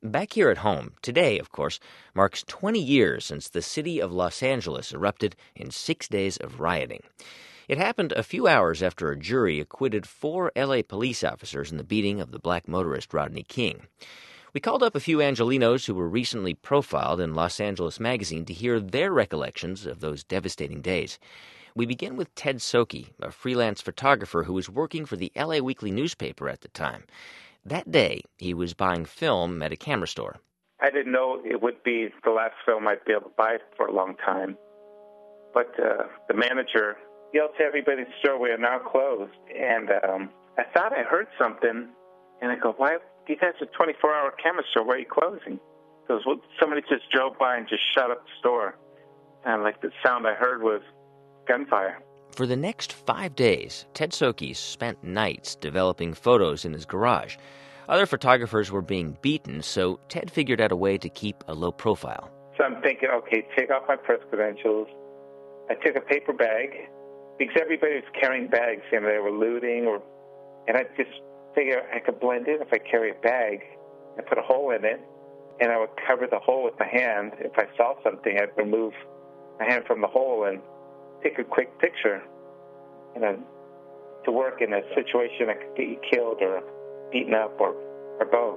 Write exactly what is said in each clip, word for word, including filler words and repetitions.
Back here at home, today, of course, marks twenty years since the city of Los Angeles erupted in six days of rioting. It happened a few hours after a jury acquitted four L A police officers in the beating of the black motorist Rodney King. We called up a few Angelinos who were recently profiled in Los Angeles Magazine to hear their recollections of those devastating days. We begin with Ted Soke, a freelance photographer who was working for the L A Weekly newspaper at the time. That day, he was buying film at a camera store. I didn't know it would be the last film I'd be able to buy for a long time. But uh, the manager yelled to everybody in the store, "We are now closed." And um, I thought I heard something, and I go, "Why? You guys are a twenty-four hour camera store. Why are you closing?" Because well, somebody just drove by and just shut up the store. And like the sound I heard was gunfire. For the next five days, Ted Soke spent nights developing photos in his garage. Other photographers were being beaten, so Ted figured out a way to keep a low profile. So I'm thinking, okay, take off my press credentials. I took a paper bag, because everybody was carrying bags, and they were looting, or, and I just figured I could blend in if I carry a bag and put a hole in it, and I would cover the hole with my hand. If I saw something, I'd remove my hand from the hole and take a quick picture, you know, to work in a situation that could get you killed or beaten up or, or both.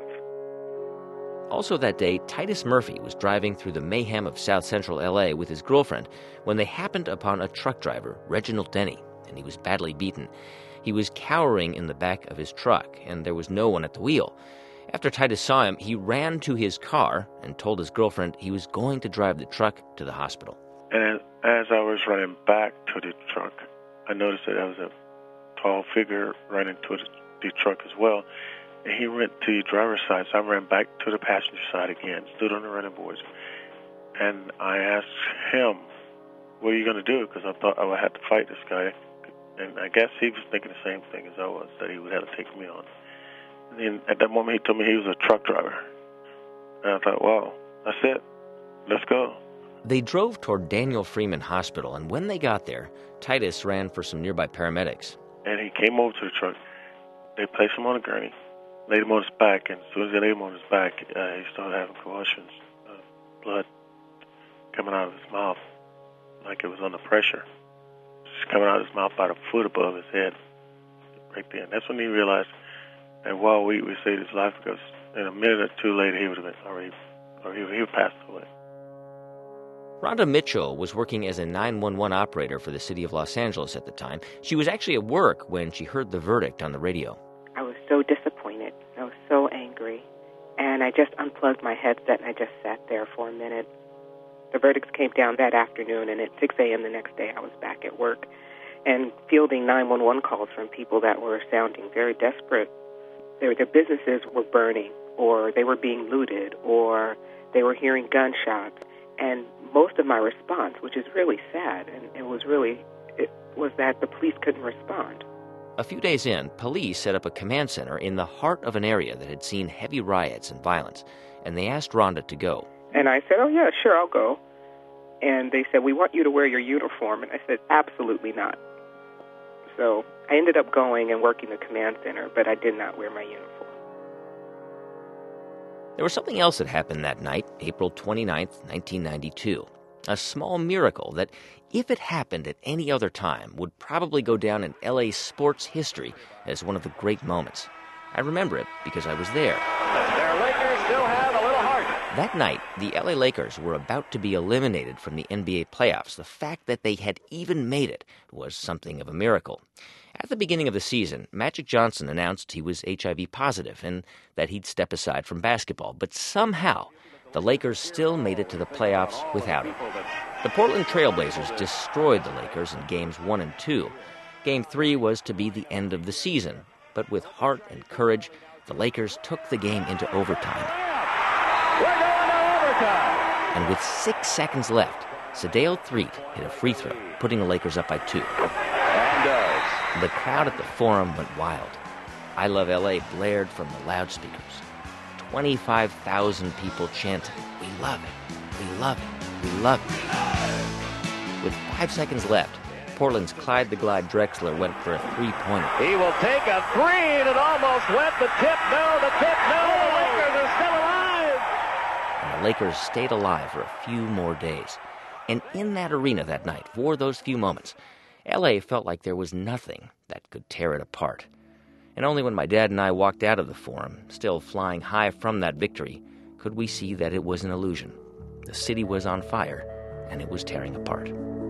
Also that day, Titus Murphy was driving through the mayhem of South Central L A with his girlfriend when they happened upon a truck driver, Reginald Denny, and he was badly beaten. He was cowering in the back of his truck, and there was no one at the wheel. After Titus saw him, he ran to his car and told his girlfriend he was going to drive the truck to the hospital. And as I was running back to the truck, I noticed that there was a tall figure running to the, the truck as well. And he went to the driver's side, so I ran back to the passenger side again, stood on the running boards. And I asked him, "What are you going to do?" Because I thought I would have to fight this guy. And I guess he was thinking the same thing as I was, that he would have to take me on. And then at that moment, he told me he was a truck driver. And I thought, well, that's it. Let's go. They drove toward Daniel Freeman Hospital, and when they got there, Titus ran for some nearby paramedics. And he came over to the truck. They placed him on a gurney, laid him on his back, and as soon as they laid him on his back, uh, he started having convulsions, uh, blood coming out of his mouth like it was under pressure. Just coming out of his mouth about a foot above his head right there. And that's when he realized that while we, we saved his life, because in a minute or two later, he would have been already, or he, he would have passed away. Rhonda Mitchell was working as a nine one one operator for the city of Los Angeles at the time. She was actually at work when she heard the verdict on the radio. I was so disappointed. I was so angry. And I just unplugged my headset and I just sat there for a minute. The verdicts came down that afternoon, and at six a.m. the next day I was back at work and fielding nine one one calls from people that were sounding very desperate. Their, their businesses were burning, or they were being looted, or they were hearing gunshots. And most of my response, which is really sad, and it was really, it was that the police couldn't respond. A few days in, police set up a command center in the heart of an area that had seen heavy riots and violence, and they asked Rhonda to go. And I said, "Oh, yeah, sure, I'll go." And they said, "We want you to wear your uniform." And I said, "Absolutely not." So I ended up going and working the command center, but I did not wear my uniform. There was something else that happened that night, April twenty-ninth, nineteen ninety-two. A small miracle that, if it happened at any other time, would probably go down in L A sports history as one of the great moments. I remember it because I was there. Their Lakers still have a little heart. That night, the L A Lakers were about to be eliminated from the N B A playoffs. The fact that they had even made it was something of a miracle. At the beginning of the season, Magic Johnson announced he was H I V positive and that he'd step aside from basketball. But somehow, the Lakers still made it to the playoffs without him. The Portland Trail Blazers destroyed the Lakers in games one and two. Game three was to be the end of the season. But with heart and courage, the Lakers took the game into overtime. We're going to overtime. And with six seconds left, Sedale Threatt hit a free throw, putting the Lakers up by two. And does. The crowd at the Forum went wild. "I Love L A" blared from the loudspeakers. twenty-five thousand people chanted, "We love it, we love it, we love it." With five seconds left, Portland's Clyde the Glide Drexler went for a three-pointer. He will take a three, and it almost went. The tip, no, the tip, no. The Lakers are still alive. Lakers stayed alive for a few more days. And in that arena that night, for those few moments, L A felt like there was nothing that could tear it apart. And only when my dad and I walked out of the Forum, still flying high from that victory, could we see that it was an illusion. The city was on fire, and it was tearing apart.